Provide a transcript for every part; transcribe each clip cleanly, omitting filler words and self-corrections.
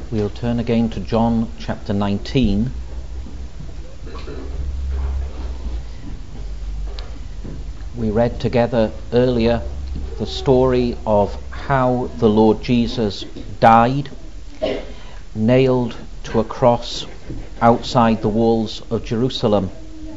We'll turn again to John chapter 19. We read together earlier the story of how the Lord Jesus died, nailed to a cross outside the walls of Jerusalem.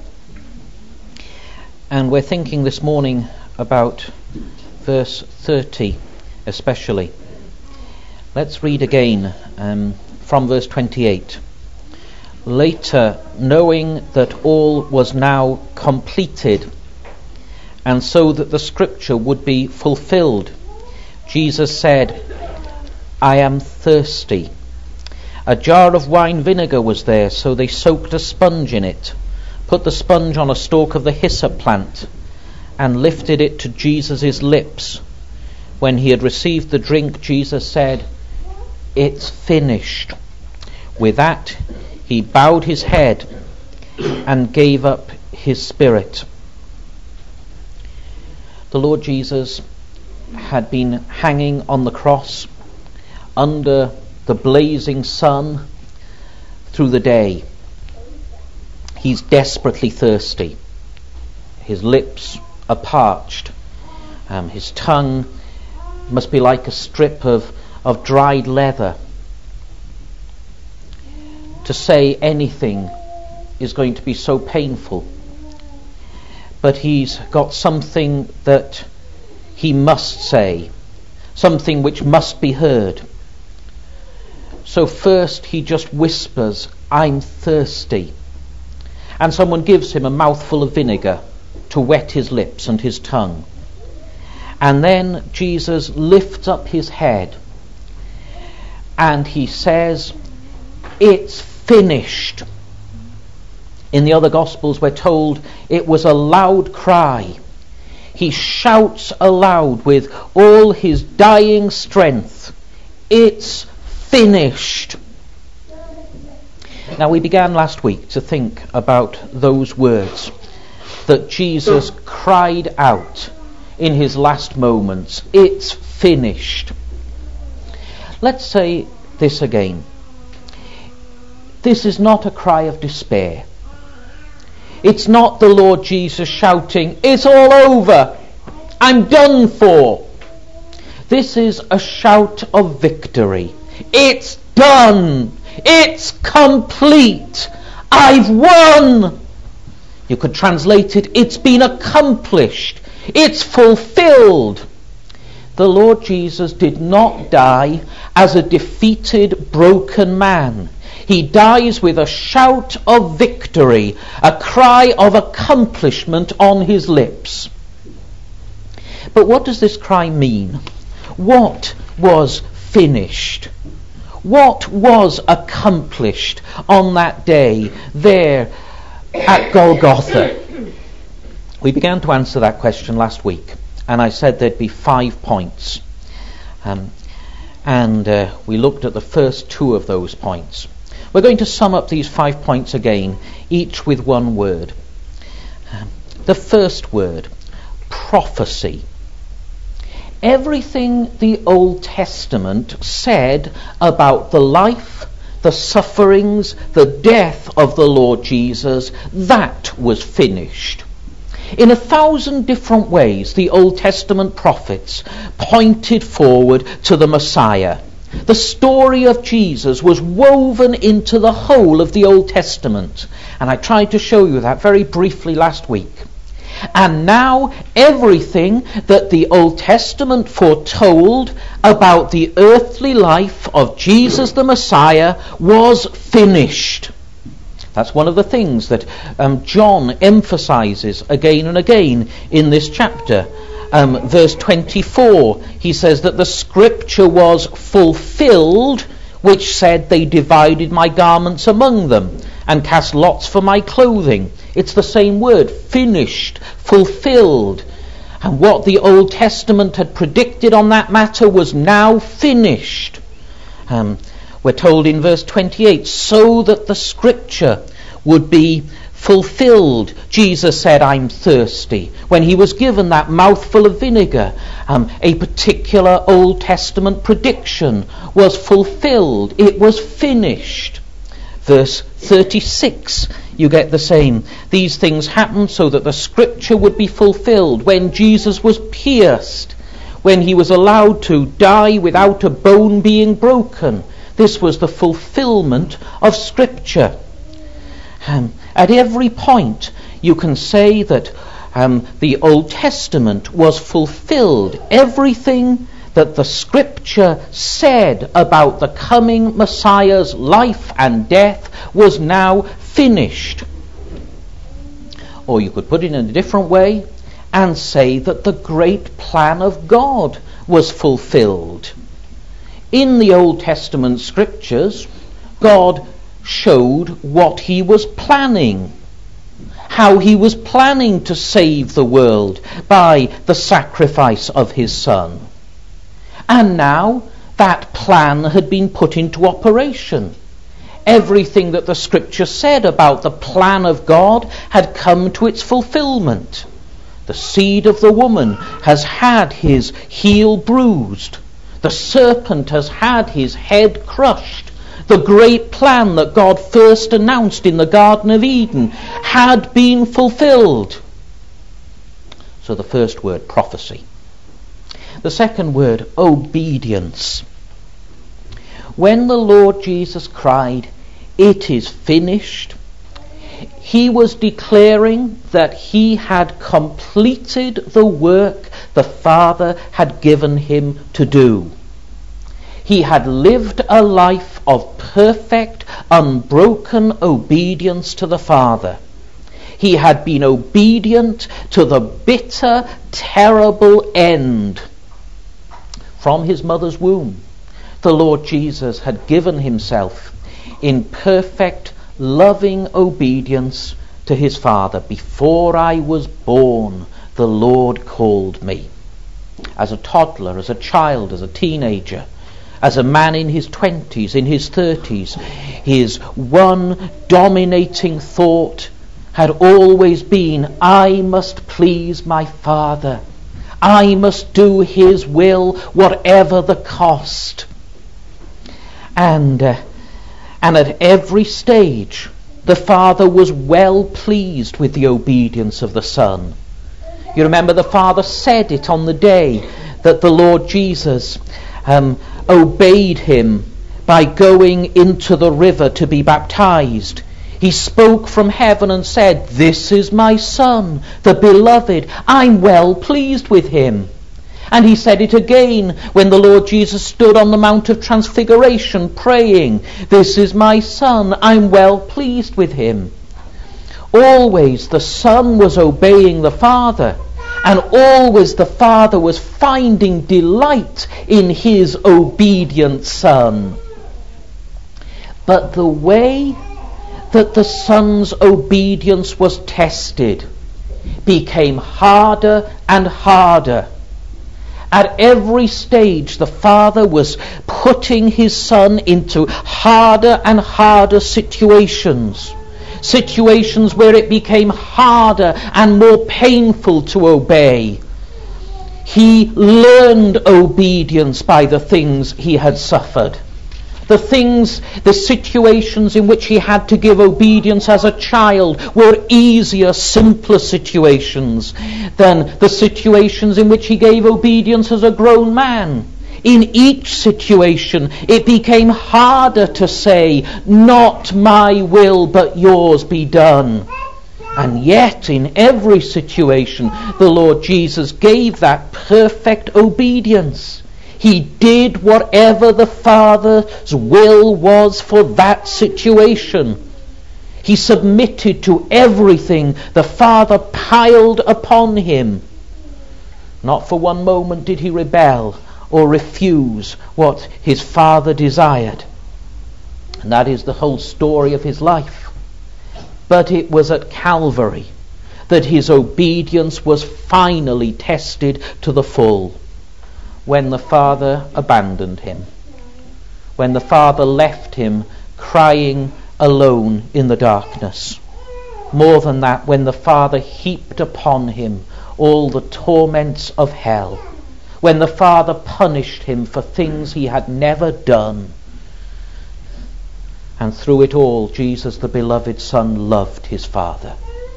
And we're thinking this morning about verse 30 especially. Let's read again from verse 28. Later, knowing that all was now completed, and so that the scripture would be fulfilled, Jesus said, I am thirsty. A jar of wine vinegar was there, so they soaked a sponge in it, put the sponge on a stalk of the hyssop plant, and lifted it to Jesus' lips. When he had received the drink, Jesus said, It's finished. With that, he bowed his head and gave up his spirit. The Lord Jesus had been hanging on the cross under the blazing sun through the day. He's desperately thirsty. His lips are parched. His tongue must be like a strip of dried leather. To say anything is going to be so painful. But he's got something that he must say, something which must be heard. So first he just whispers, I'm thirsty. And someone gives him a mouthful of vinegar to wet his lips and his tongue. And then Jesus lifts up his head and he says, It's finished. In the other Gospels we're told it was a loud cry. He shouts aloud with all his dying strength, It's finished. Now we began last week to think about those words that Jesus cried out in his last moments. It's finished. Let's say this again. This is not a cry of despair. It's not the Lord Jesus shouting, It's all over. I'm done for. This is a shout of victory. It's done. It's complete. I've won. You could translate it, it's been accomplished. It's fulfilled. The Lord Jesus did not die as a defeated, broken man. He dies with a shout of victory, a cry of accomplishment on his lips. But what does this cry mean? What was finished? What was accomplished on that day there at Golgotha? We began to answer that question last week, and I said there'd be 5 points. We looked at the first 2 of those points. We're going to sum up these 5 points again, each with one word. The first word, prophecy. Everything the Old Testament said about the life, the sufferings, the death of the Lord Jesus, that was finished. In 1,000 different ways, the Old Testament prophets pointed forward to the Messiah. The story of Jesus was woven into the whole of the Old Testament. And I tried to show you that very briefly last week. And now everything that the Old Testament foretold about the earthly life of Jesus the Messiah was finished. That's one of the things that John emphasizes again and again in this chapter. Verse 24, he says that the scripture was fulfilled, which said, They divided my garments among them and cast lots for my clothing. It's the same word, finished, fulfilled. And what the Old Testament had predicted on that matter was now finished. We're told in verse 28, so that the scripture would be fulfilled. Jesus said, "I'm thirsty." When he was given that mouthful of vinegar, a particular Old Testament prediction was fulfilled. It was finished. Verse 36, you get the same. These things happened so that the scripture would be fulfilled. When Jesus was pierced, when he was allowed to die without a bone being broken, this was the fulfillment of scripture. At every point you can say that the Old Testament was fulfilled. Everything that the scripture said about the coming Messiah's life and death was now finished. Or you could put it in a different way and say that the great plan of God was fulfilled. In the Old Testament scriptures, God showed what he was planning, how he was planning to save the world by the sacrifice of his Son. And now that plan had been put into operation. Everything that the scripture said about the plan of God had come to its fulfillment. The seed of the woman has had his heel bruised. The serpent has had his head crushed. The great plan that God first announced in the Garden of Eden had been fulfilled. So the first word, prophecy. The second word, obedience. When the Lord Jesus cried, "It is finished," he was declaring that he had completed the work the Father had given him to do. He had lived a life of perfect, unbroken obedience to the Father. He had been obedient to the bitter, terrible end. From his mother's womb, the Lord Jesus had given himself in perfect, loving obedience to his Father. Before I was born, the Lord called me. As a toddler, as a child, as a teenager, as a man in his 20s, in his 30s, his one dominating thought had always been, I must please my Father. I must do his will, whatever the cost. And at every stage, the Father was well pleased with the obedience of the Son. You remember the Father said it on the day that the Lord Jesus obeyed him by going into the river to be baptized. He spoke from heaven and said, "This is my Son, the beloved. I'm well pleased with him." And he said it again when the Lord Jesus stood on the Mount of Transfiguration praying, "This is my Son, I'm well pleased with him." Always the Son was obeying the Father, and always the Father was finding delight in his obedient Son. But the way that the Son's obedience was tested became harder and harder. At every stage, the Father was putting his Son into harder and harder situations. Situations where it became harder and more painful to obey. He learned obedience by the things he had suffered. The situations in which he had to give obedience as a child were easier, simpler situations than the situations in which he gave obedience as a grown man. In each situation, it became harder to say, "Not my will, but yours be done." And yet, in every situation, the Lord Jesus gave that perfect obedience. He did whatever the Father's will was for that situation. He submitted to everything the Father piled upon him. Not for one moment did he rebel or refuse what his Father desired. And that is the whole story of his life. But it was at Calvary that his obedience was finally tested to the full. When the Father abandoned him, when the Father left him crying alone in the darkness, More than that, when the Father heaped upon him all the torments of hell, when the Father punished him for things he had never done, and through it all, Jesus, the beloved Son, loved his Father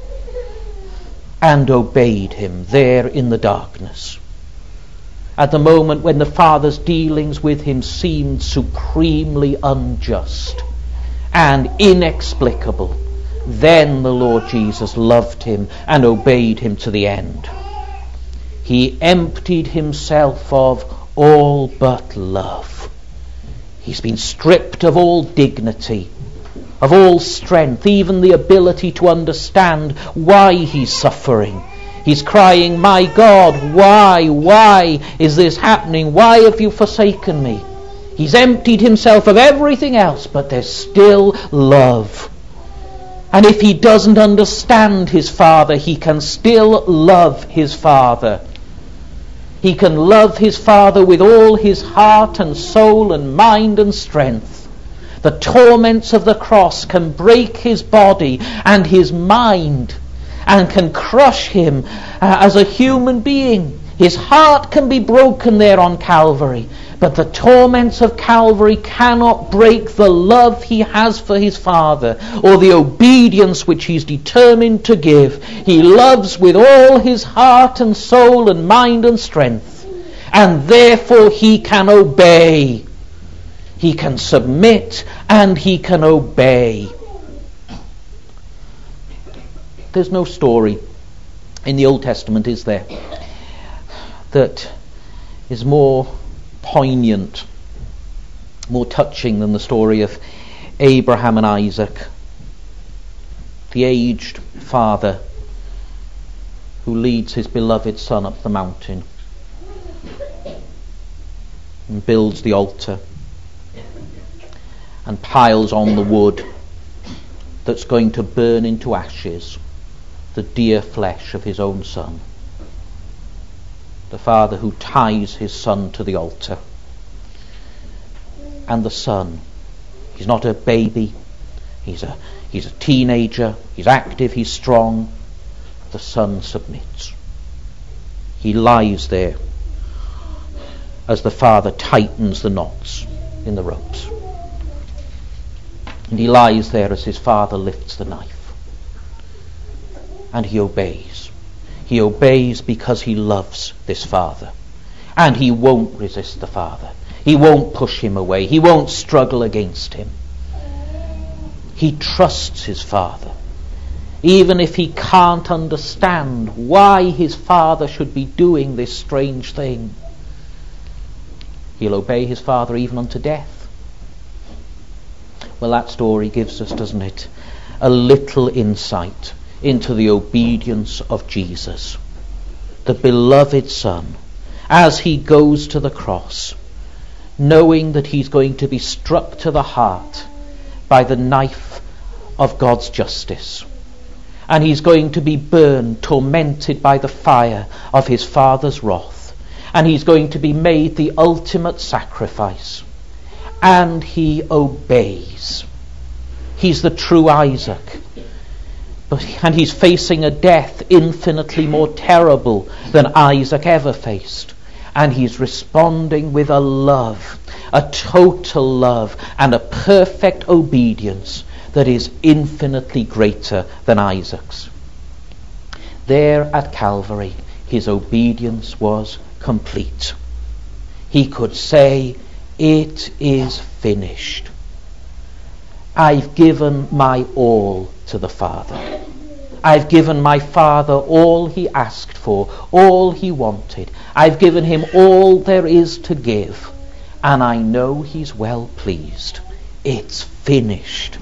and obeyed him there in the darkness. At the moment when the Father's dealings with him seemed supremely unjust and inexplicable, then the Lord Jesus loved him and obeyed him to the end. He emptied himself of all but love. He's been stripped of all dignity, of all strength, even the ability to understand why he's suffering. He's crying, "My God, why is this happening? Why have you forsaken me?" He's emptied himself of everything else, but there's still love. And if he doesn't understand his Father, he can still love his Father. He can love his Father with all his heart and soul and mind and strength. The torments of the cross can break his body and his mind and can crush him as a human being. His heart can be broken there on Calvary. But the torments of Calvary cannot break the love he has for his Father or the obedience which he's determined to give. He loves with all his heart and soul and mind and strength, and therefore he can obey. He can submit and he can obey. There's no story in the Old Testament, is there, that is more poignant, more touching than the story of Abraham and Isaac, the aged father who leads his beloved son up the mountain and builds the altar and piles on the wood that's going to burn into ashes the dear flesh of his own son. The father who ties his son to the altar. And the son, he's not a baby, he's a teenager, he's active, he's strong. The son submits. He lies there as the father tightens the knots in the ropes. And he lies there as his father lifts the knife. And he obeys. He obeys because he loves this father. And he won't resist the father. He won't push him away. He won't struggle against him. He trusts his father. Even if he can't understand why his father should be doing this strange thing, he'll obey his father even unto death. Well, that story gives us, doesn't it, a little insight into the obedience of Jesus, the beloved Son, as he goes to the cross, knowing that he's going to be struck to the heart by the knife of God's justice, and he's going to be burned, tormented by the fire of his Father's wrath, and he's going to be made the ultimate sacrifice, and he obeys. He's the true Isaac. And he's facing a death infinitely more terrible than Isaac ever faced. And he's responding with a love, a total love, and a perfect obedience that is infinitely greater than Isaac's. There at Calvary, his obedience was complete. He could say, "It is finished. I've given my all to the Father. I've given my Father all he asked for, all he wanted. I've given him all there is to give, and I know he's well pleased. It's finished."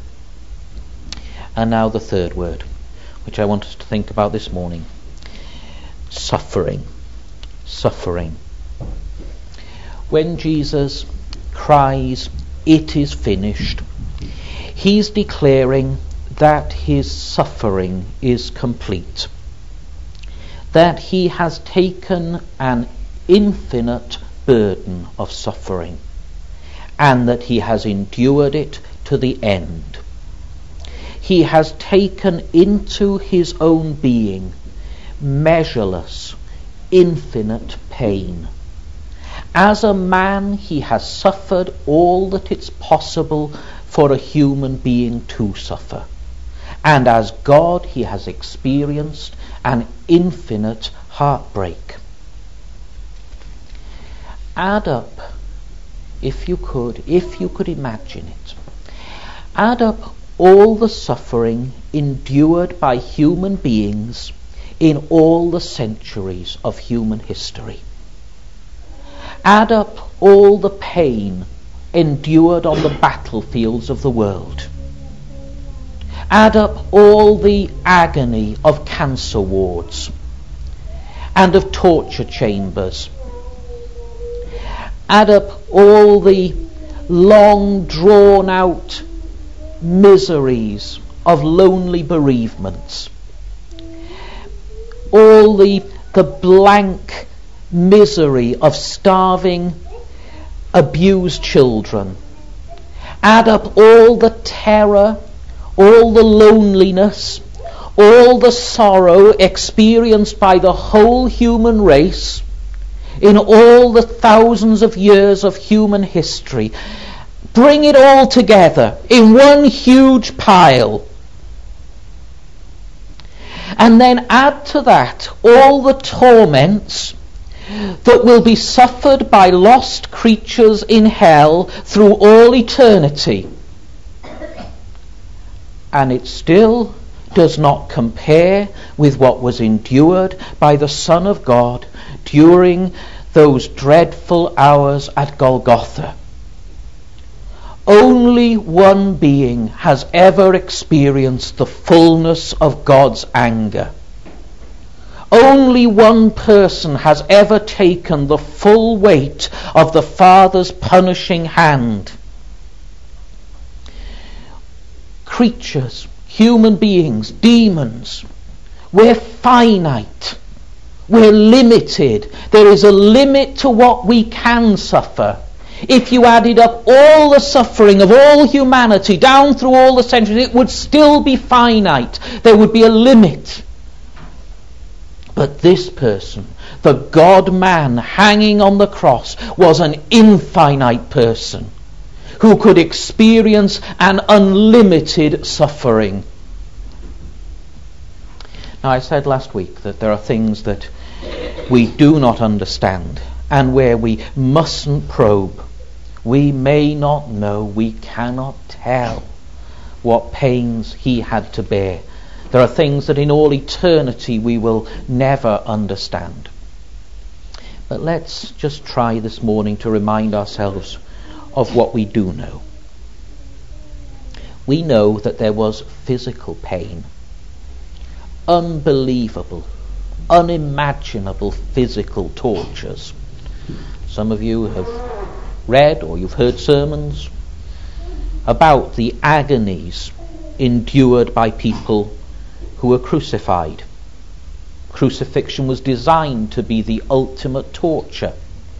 And now the third word, which I want us to think about this morning. Suffering. Suffering. When Jesus cries, "It is finished," he's declaring that his suffering is complete, that he has taken an infinite burden of suffering, and that he has endured it to the end. he has taken into his own being measureless, infinite pain. As a man, he has suffered all that it's possible for a human being to suffer. And as God, he has experienced an infinite heartbreak. Add up, if you could imagine it, add up all the suffering endured by human beings in all the centuries of human history. Add up all the pain endured on the battlefields of the world. Add up all the agony of cancer wards and of torture chambers. Add up all the long drawn out miseries of lonely bereavements. All the blank misery of starving, abused children. Add up all the terror, all the loneliness, all the sorrow experienced by the whole human race in all the thousands of years of human history. Bring it all together in one huge pile. And then add to that all the torments that will be suffered by lost creatures in hell through all eternity. And it still does not compare with what was endured by the Son of God during those dreadful hours at Golgotha. Only one being has ever experienced the fullness of God's anger. Only one person has ever taken the full weight of the Father's punishing hand. Creatures, human beings, demons, we're finite. We're limited. There is a limit to what we can suffer. If you added up all the suffering of all humanity down through all the centuries, it would still be finite. There would be a limit. But this person, the God-man hanging on the cross, was an infinite person who could experience an unlimited suffering. Now, I said last week that there are things that we do not understand and where we mustn't probe. We may not know, we cannot tell what pains he had to bear. There are things that in all eternity we will never understand. But let's just try this morning to remind ourselves of what we do know. We know that there was physical pain. Unbelievable, unimaginable physical tortures. Some of you have read or you've heard sermons about the agonies endured by people who were crucified. Crucifixion was designed to be the ultimate torture.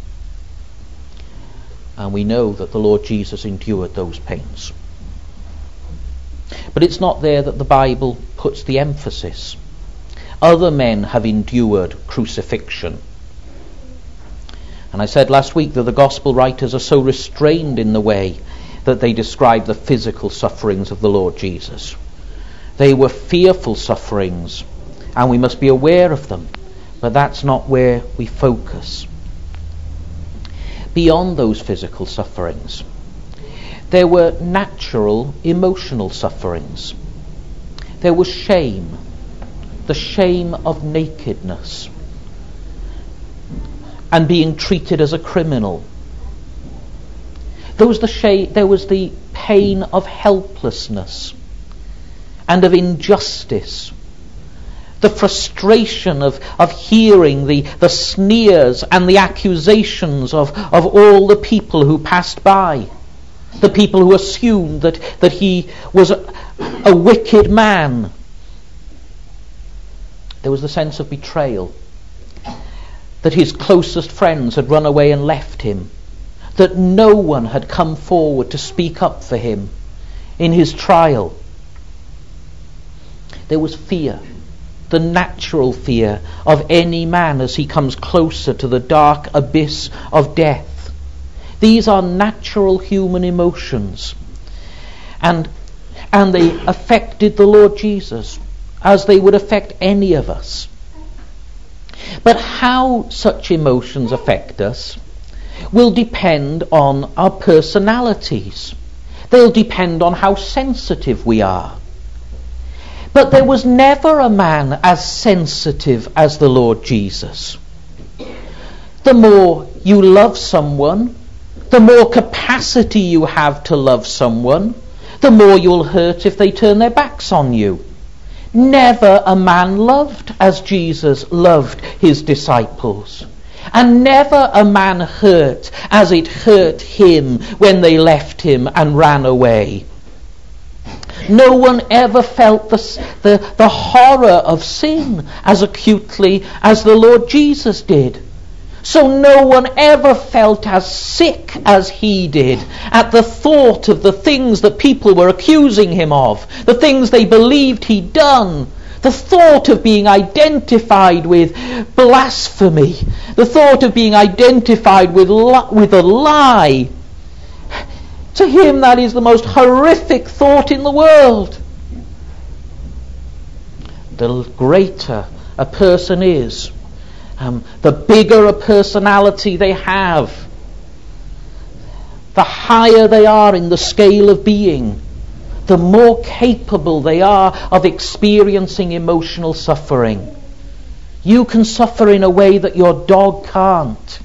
And we know that the Lord Jesus endured those pains. But it's not there that the Bible puts the emphasis. Other men have endured crucifixion. And I said last week that the gospel writers are so restrained in the way that they describe the physical sufferings of the Lord Jesus. They were fearful sufferings, and we must be aware of them, but that's not where we focus. Beyond those physical sufferings, there were natural emotional sufferings. There was shame, the shame of nakedness and being treated as a criminal. There was the pain of helplessness and of injustice, the frustration of hearing the sneers and the accusations of all the people who passed by, the people who assumed that he was a wicked man. There was the sense of betrayal, that his closest friends had run away and left him, that no one had come forward to speak up for him in his trial. There was fear, the natural fear of any man as he comes closer to the dark abyss of death. These are natural human emotions. And they affected the Lord Jesus as they would affect any of us. But how such emotions affect us will depend on our personalities. They'll depend on how sensitive we are. But there was never a man as sensitive as the Lord Jesus. The more you love someone, the more capacity you have to love someone, the more you'll hurt if they turn their backs on you. Never a man loved as Jesus loved his disciples. And never a man hurt as it hurt him when they left him and ran away. No one ever felt the horror of sin as acutely as the Lord Jesus did. So no one ever felt as sick as he did at the thought of the things that people were accusing him of, the things they believed he'd done, the thought of being identified with blasphemy, the thought of being identified with a lie. To him, that is the most horrific thought in the world. The greater a person is, the bigger a personality they have, the higher they are in the scale of being, the more capable they are of experiencing emotional suffering. You can suffer in a way that your dog can't.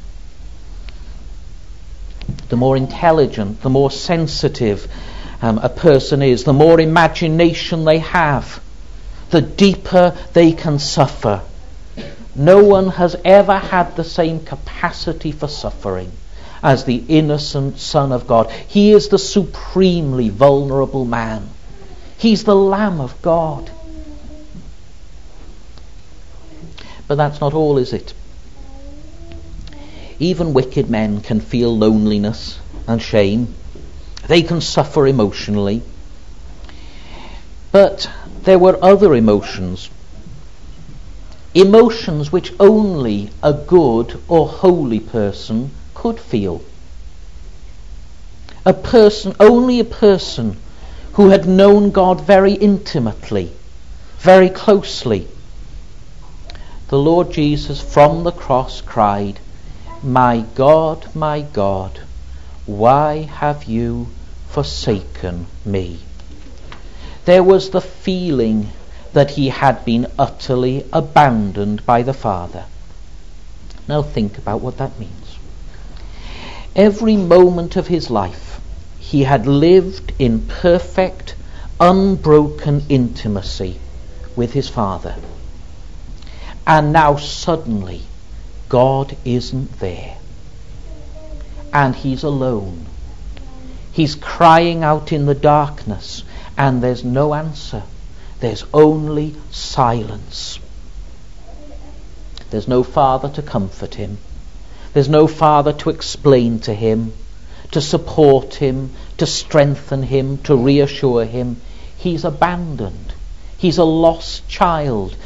The more intelligent, the more sensitive a person is, the more imagination they have, the deeper they can suffer. No one has ever had the same capacity for suffering as the innocent Son of God. He is the supremely vulnerable man. He's the Lamb of God. But that's not all, is it? Even wicked men can feel loneliness and shame. They can suffer emotionally. But there were other emotions. Emotions which only a good or holy person could feel. Only a person who had known God very intimately, very closely. The Lord Jesus from the cross cried, my God, why have you forsaken me?" There was the feeling that he had been utterly abandoned by the Father. Now think about what that means. Every moment of his life, he had lived in perfect, unbroken intimacy with his Father. And now suddenly, God isn't there. And he's alone. He's crying out in the darkness, and there's no answer. There's only silence. There's no Father to comfort him. There's no Father to explain to him, to support him, to strengthen him, to reassure him. He's abandoned. He's a lost child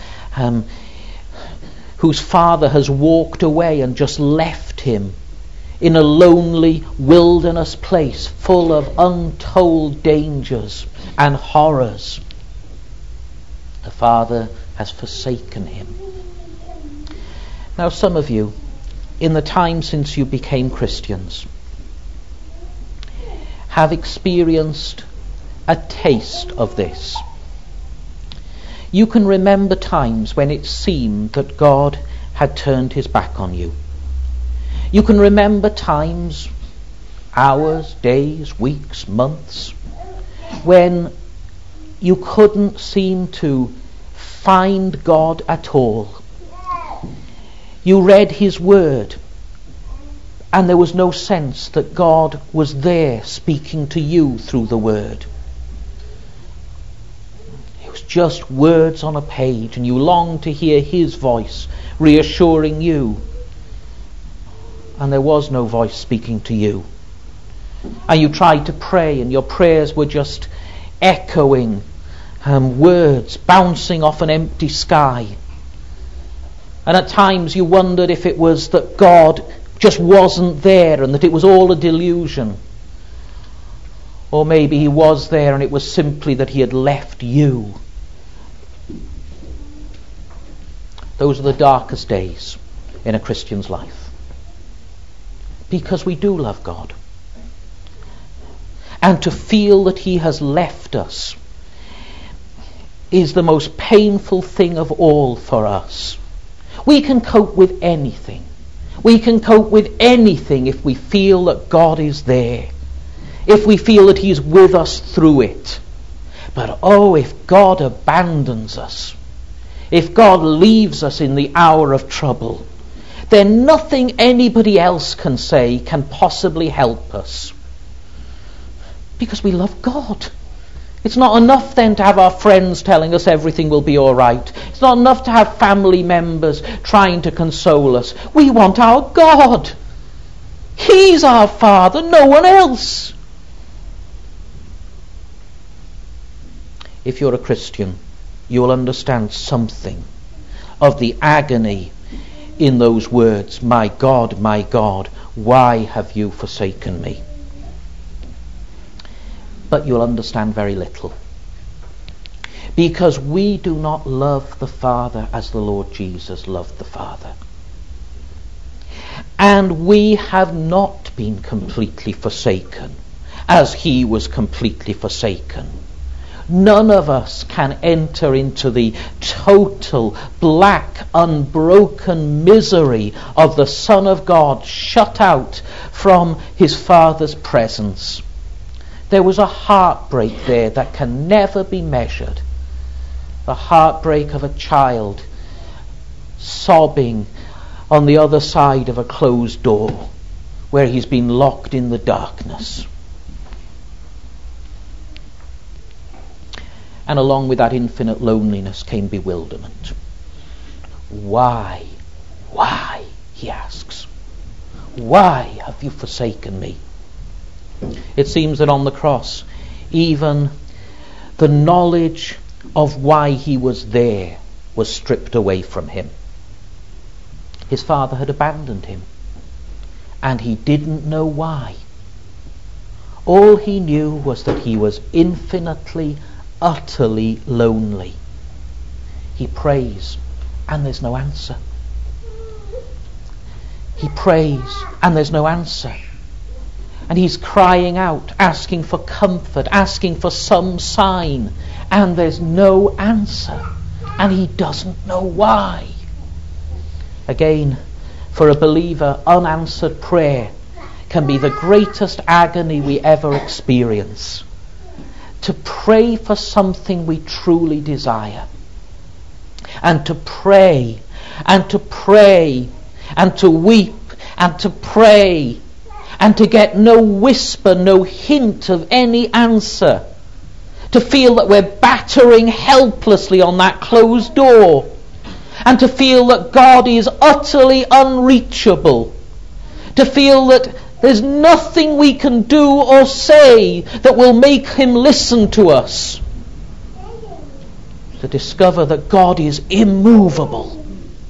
whose father has walked away and just left him in a lonely wilderness place full of untold dangers and horrors. The Father has forsaken him. Now some of you, in the time since you became Christians, have experienced a taste of this. You can remember times when it seemed that God had turned his back on you. You can remember times, hours, days, weeks, months, when you couldn't seem to find God at all. You read his word, and there was no sense that God was there speaking to you through the word. It was just words on a page, and you longed to hear his voice reassuring you. And there was no voice speaking to you. And you tried to pray, and your prayers were just echoing words bouncing off an empty sky. And at times you wondered if it was that God just wasn't there and that it was all a delusion. Or maybe he was there and it was simply that he had left you. Those are the darkest days in a Christian's life. Because we do love God. And to feel that he has left us is the most painful thing of all for us. We can cope with anything. We can cope with anything if we feel that God is there. If we feel that he's with us through it. But if God abandons us, if God leaves us in the hour of trouble, then nothing anybody else can say can possibly help us. Because we love God. It's not enough then to have our friends telling us everything will be all right. It's not enough to have family members trying to console us. We want our God. He's our Father, no one else. If you're a Christian, you will understand something of the agony in those words, my God, why have you forsaken me? But you'll understand very little. Because we do not love the Father as the Lord Jesus loved the Father. And we have not been completely forsaken as he was completely forsaken. None of us can enter into the total, black, unbroken misery of the Son of God shut out from his Father's presence. There was a heartbreak there that can never be measured. The heartbreak of a child sobbing on the other side of a closed door where he's been locked in the darkness. And along with that infinite loneliness came bewilderment. Why, he asks, why have you forsaken me? It seems that on the cross, even the knowledge of why he was there was stripped away from him. His Father had abandoned him, and he didn't know why. All he knew was that he was infinitely, utterly lonely. He prays, and there's no answer. He prays, and there's no answer. And he's crying out, asking for comfort, asking for some sign. And there's no answer. And he doesn't know why. Again, for a believer, unanswered prayer can be the greatest agony we ever experience. To pray for something we truly desire. And to pray, and to pray, and to weep, and to pray, and to get no whisper, no hint of any answer. To feel that we're battering helplessly on that closed door. And to feel that God is utterly unreachable. To feel that there's nothing we can do or say that will make him listen to us. To discover that God is immovable.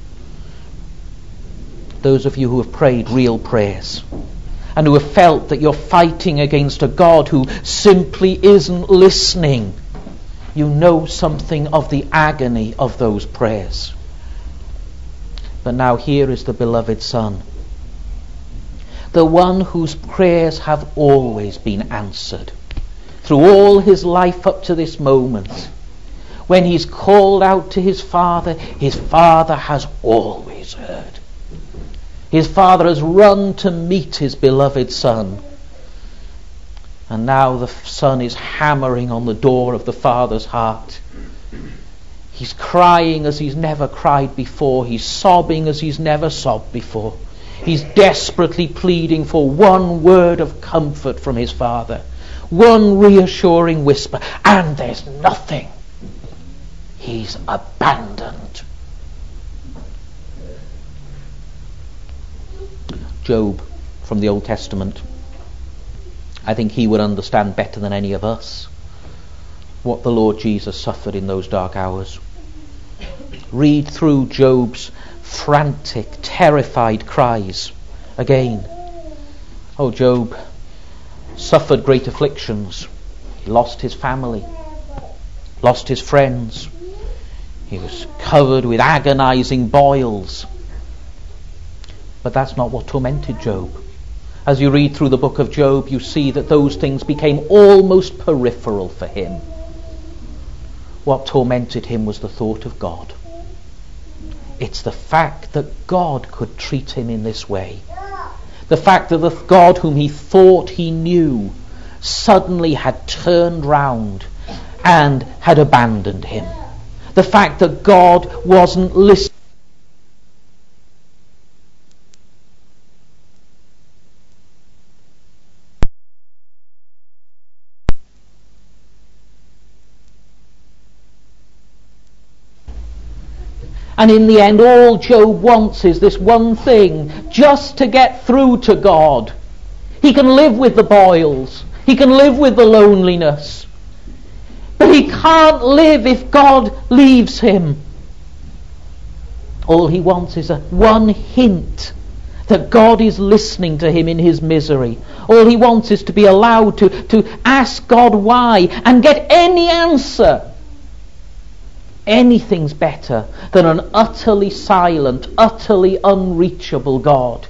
Those of you who have prayed real prayers, and who have felt that you're fighting against a God who simply isn't listening, you know something of the agony of those prayers. But now here is the beloved Son, the one whose prayers have always been answered. Through all his life up to this moment, when he's called out to his Father has always heard. His Father has run to meet his beloved Son. And now the Son is hammering on the door of the Father's heart. He's crying as he's never cried before. He's sobbing as he's never sobbed before. He's desperately pleading for one word of comfort from his Father. One reassuring whisper. And there's nothing. He's abandoned. Job from the Old Testament. I think he would understand better than any of us what the Lord Jesus suffered in those dark hours. Read through Job's frantic, terrified cries again. Oh, Job suffered great afflictions. He lost his family, lost his friends. He was covered with agonizing boils. But that's not what tormented Job. As you read through the book of Job, you see that those things became almost peripheral for him. What tormented him was the thought of God. It's the fact that God could treat him in this way. The fact that the God whom he thought he knew suddenly had turned round and had abandoned him. The fact that God wasn't listening. And in the end, all Job wants is this one thing, just to get through to God. He can live with the boils. He can live with the loneliness. But he can't live if God leaves him. All he wants is one hint that God is listening to him in his misery. All he wants is to be allowed to ask God why and get any answer. Anything's better than an utterly silent, utterly unreachable God.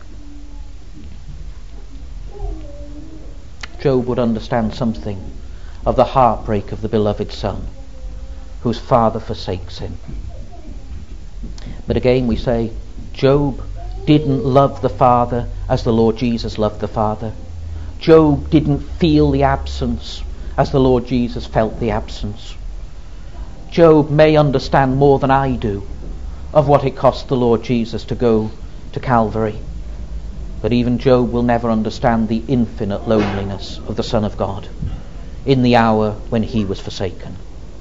Job would understand something of the heartbreak of the beloved son whose father forsakes him. But again we say, Job didn't love the father as the Lord Jesus loved the father. Job didn't feel the absence as the Lord Jesus felt the absence. Job may understand more than I do of what it cost the Lord Jesus to go to Calvary. But even Job will never understand the infinite loneliness of the Son of God in the hour when he was forsaken.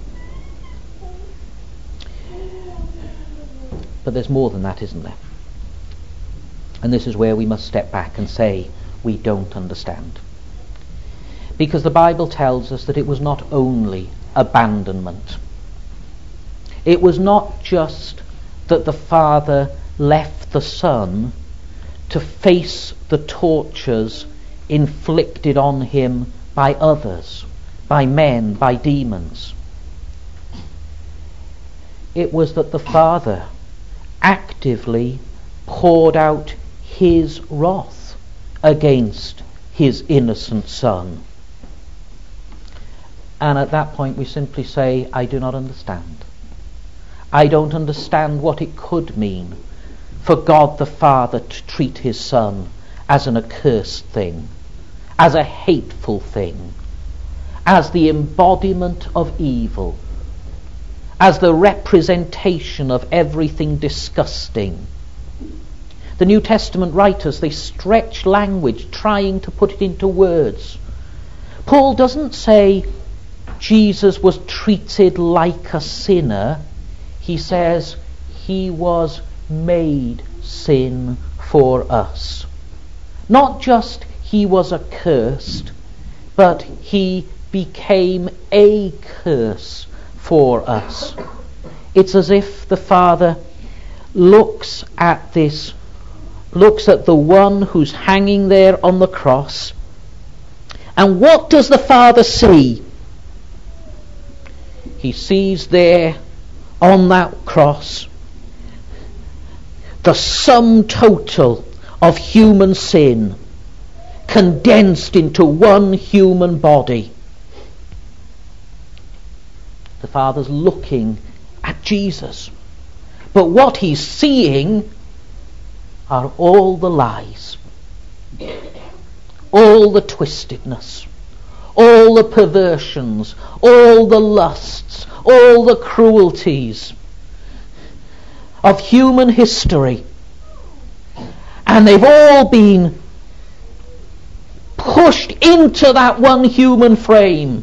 But there's more than that, isn't there? And this is where we must step back and say we don't understand. Because the Bible tells us that it was not only abandonment. It was not just that the father left the son to face the tortures inflicted on him by others, by men, by demons. It was that the father actively poured out his wrath against his innocent son. And at that point we simply say, I do not understand. I don't understand what it could mean for God the Father to treat his Son as an accursed thing, as a hateful thing, as the embodiment of evil, as the representation of everything disgusting. The New Testament writers, they stretch language trying to put it into words. Paul doesn't say Jesus was treated like a sinner. He says he was made sin for us. Not just he was accursed, but he became a curse for us. It's as if the Father looks at the one who's hanging there on the cross, and what does the Father see? He sees there on that cross the sum total of human sin condensed into one human body. The Father's looking at Jesus, but what he's seeing are all the lies, all the twistedness, all the perversions, all the lusts, all the cruelties of human history. And they've all been pushed into that one human frame.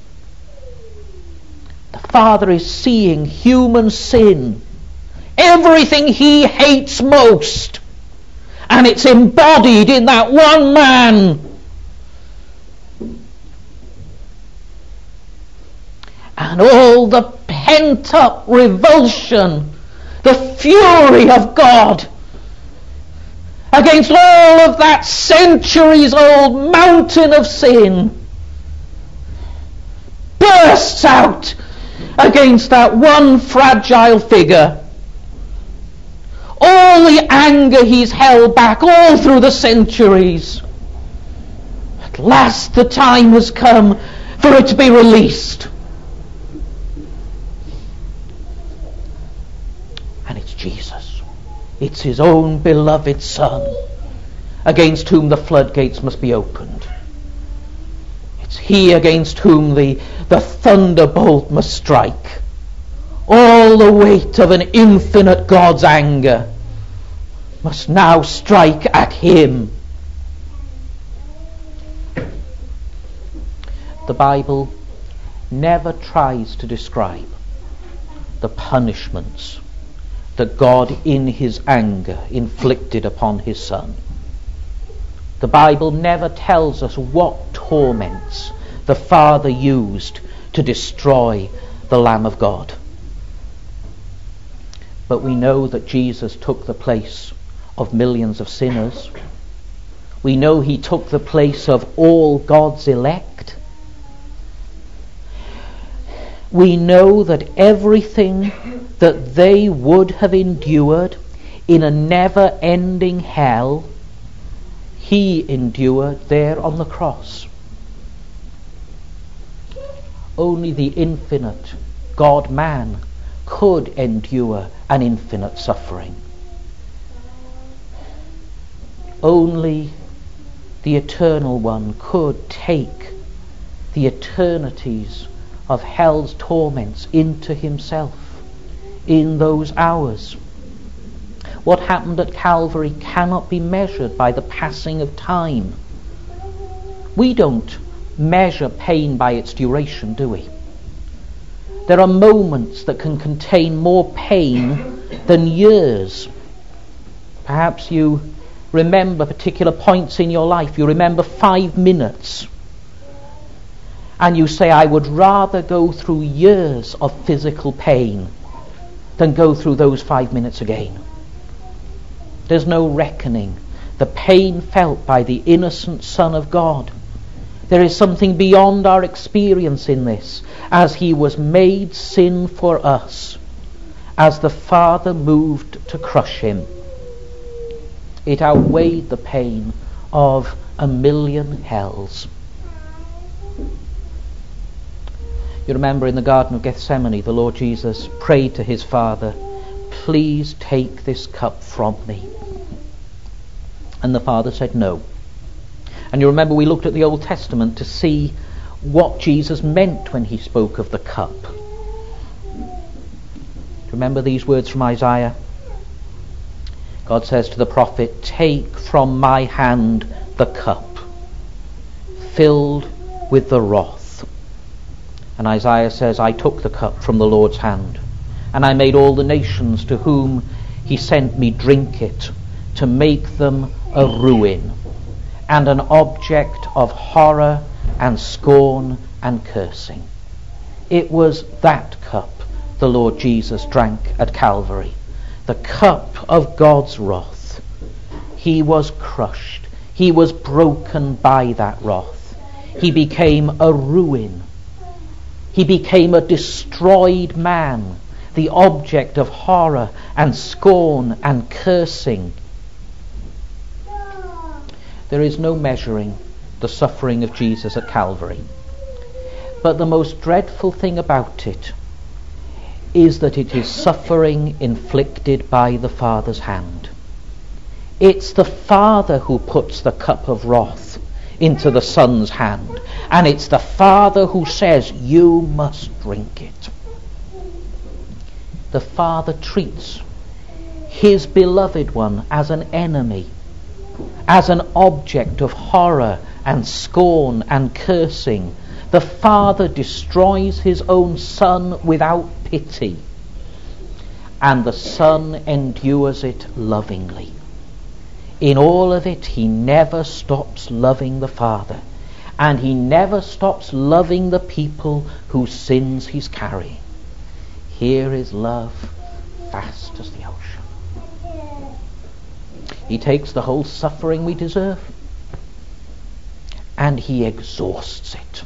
The Father is seeing human sin, everything he hates most, and it's embodied in that one man. man, all the pent-up revulsion, the fury of God against all of that centuries-old mountain of sin, bursts out against that one fragile figure. All the anger he's held back all through the centuries. At last the time has come for it to be released. And it's Jesus. It's his own beloved Son, against whom the floodgates must be opened. It's he against whom the thunderbolt must strike. All the weight of an infinite God's anger must now strike at him. The Bible never tries to describe the punishments that God in his anger inflicted upon his Son. The Bible never tells us what torments the Father used to destroy the Lamb of God. But we know that Jesus took the place of millions of sinners. We know he took the place of all God's elect. We know that everything that they would have endured in a never-ending hell, he endured there on the cross. Only the infinite God-man could endure an infinite suffering. Only the Eternal One could take the eternities of hell's torments into himself in those hours. What happened at Calvary cannot be measured by the passing of time. We don't measure pain by its duration, do we? There are moments that can contain more pain than years. Perhaps you remember particular points in your life. You remember 5 minutes. And you say, I would rather go through years of physical pain than go through those 5 minutes again. There's no reckoning the pain felt by the innocent Son of God. There is something beyond our experience in this, as he was made sin for us, as the Father moved to crush him. It outweighed the pain of 1,000,000 hells. You remember in the Garden of Gethsemane, the Lord Jesus prayed to his Father, please take this cup from me. And the Father said no. And you remember we looked at the Old Testament to see what Jesus meant when he spoke of the cup. Remember these words from Isaiah? God says to the prophet, take from my hand the cup, filled with the wrath. And Isaiah says, I took the cup from the Lord's hand, and I made all the nations to whom he sent me drink it, to make them a ruin, and an object of horror and scorn and cursing. It was that cup the Lord Jesus drank at Calvary, the cup of God's wrath. He was crushed. He was broken by that wrath. He became a ruin. He became a destroyed man, the object of horror and scorn and cursing. There is no measuring the suffering of Jesus at Calvary. But the most dreadful thing about it is that it is suffering inflicted by the Father's hand. It's the Father who puts the cup of wrath into the Son's hand, and it's the Father who says, you must drink it. The Father treats his beloved one as an enemy, as an object of horror and scorn and cursing. The Father destroys his own Son without pity, and the Son endures it lovingly. In all of it, he never stops loving the Father, And he never stops loving the people whose sins he's carrying. Here is love, vast as the ocean. He takes the whole suffering we deserve, and he exhausts it.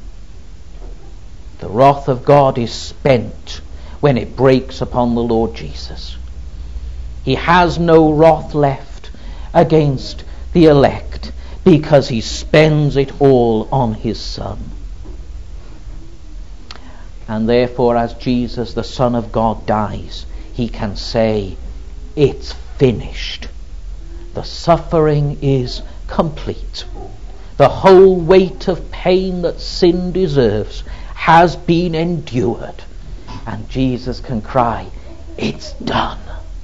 The wrath of God is spent when it breaks upon the Lord Jesus. He has no wrath left against the elect, because he spends it all on his Son. And therefore, as Jesus, the Son of God, dies, he can say, it's finished. The suffering is complete. The whole weight of pain that sin deserves has been endured. And Jesus can cry, it's done.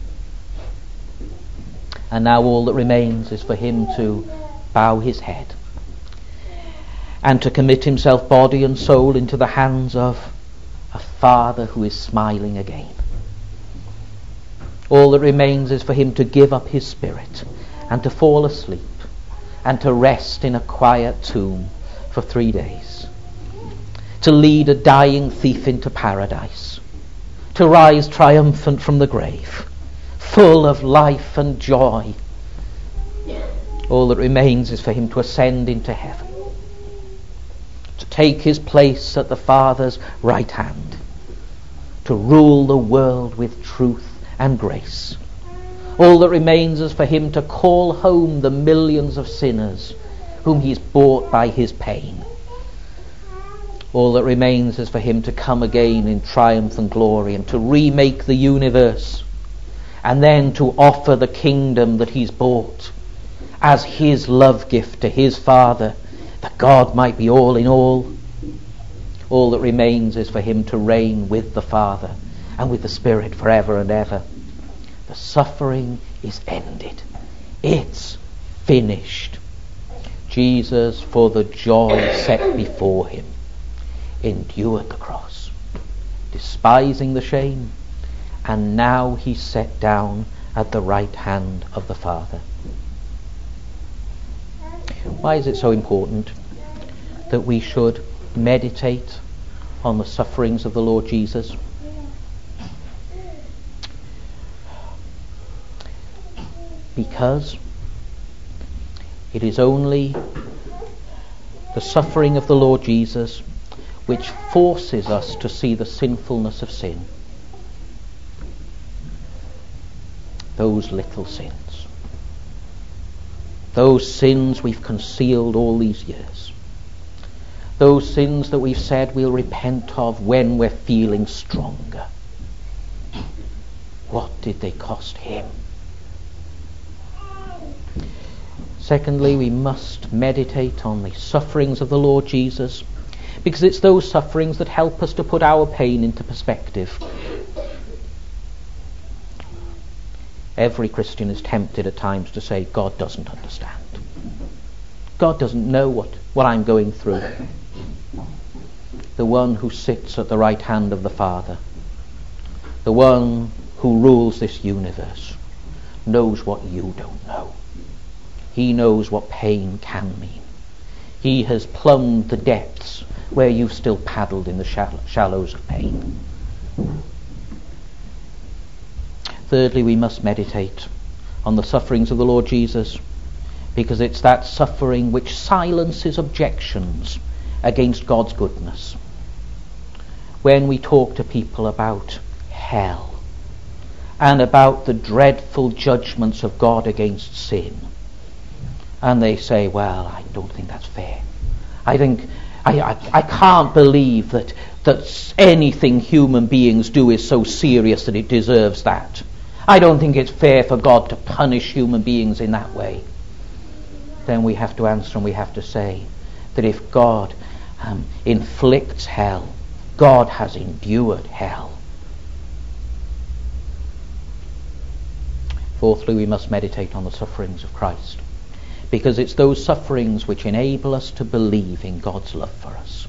And now all that remains is for him to bow his head and to commit himself body and soul into the hands of a Father who is smiling again. All that remains is for him to give up his spirit and to fall asleep and to rest in a quiet tomb for 3 days, to lead a dying thief into paradise, to rise triumphant from the grave, full of life and joy. All that remains is for him to ascend into heaven, to take his place at the Father's right hand, to rule the world with truth and grace. All that remains is for him to call home the millions of sinners whom he's bought by his pain. All that remains is for him to come again in triumph and glory and to remake the universe, and then to offer the kingdom that he's bought as his love gift to his Father, that God might be all in all. All that remains is for him to reign with the Father and with the Spirit forever and ever. The suffering is ended. It's finished. Jesus, for the joy set before him, endured the cross, despising the shame, and now he's set down at the right hand of the Father. Why is it so important that we should meditate on the sufferings of the Lord Jesus? Because it is only the suffering of the Lord Jesus which forces us to see the sinfulness of sin. Those little sins. Those sins we've concealed all these years. Those sins that we've said we'll repent of when we're feeling stronger. What did they cost him? Secondly, we must meditate on the sufferings of the Lord Jesus, because it's those sufferings that help us to put our pain into perspective. Every Christian is tempted at times to say, God doesn't understand. God doesn't know what I'm going through. The one who sits at the right hand of the Father, the one who rules this universe, knows what you don't know. He knows what pain can mean. He has plumbed the depths where you've still paddled in the shallows of pain. Thirdly, we must meditate on the sufferings of the Lord Jesus, because it's that suffering which silences objections against God's goodness. When we talk to people about hell and about the dreadful judgments of God against sin, and they say, well, I don't think that's fair. I can't believe that anything human beings do is so serious that it deserves that. I don't think it's fair for God to punish human beings in that way. Then we have to answer and we have to say that if God inflicts hell, God has endured hell. Fourthly, we must meditate on the sufferings of Christ, because it's those sufferings which enable us to believe in God's love for us.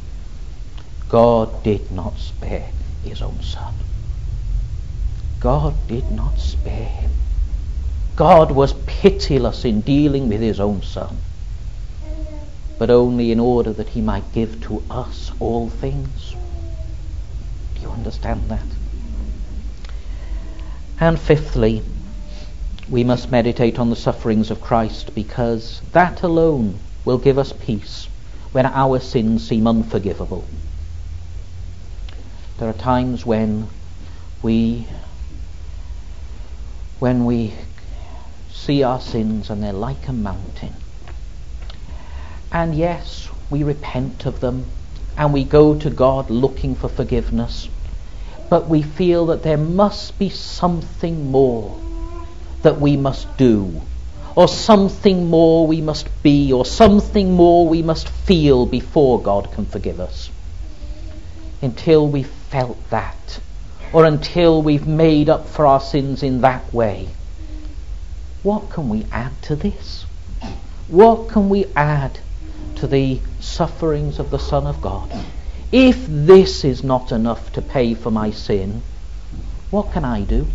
God did not spare his own Son. God did not spare him. God was pitiless in dealing with his own Son. but only in order that he might give to us all things. Do you understand that? And fifthly, we must meditate on the sufferings of Christ, because that alone will give us peace when our sins seem unforgivable. There are times when we see our sins and they're like a mountain. And yes, we repent of them and we go to God looking for forgiveness, but we feel that there must be something more that we must do, or something more we must be, or something more we must feel before God can forgive us. Until we've felt that, or until we've made up for our sins in that way, what can we add to this? What can we add to the sufferings of the Son of God? If this is not enough to pay for my sin, what can I do?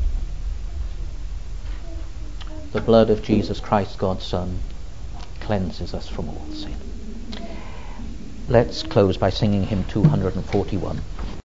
The blood of Jesus Christ, God's Son, cleanses us from all sin. Let's close by singing hymn 241.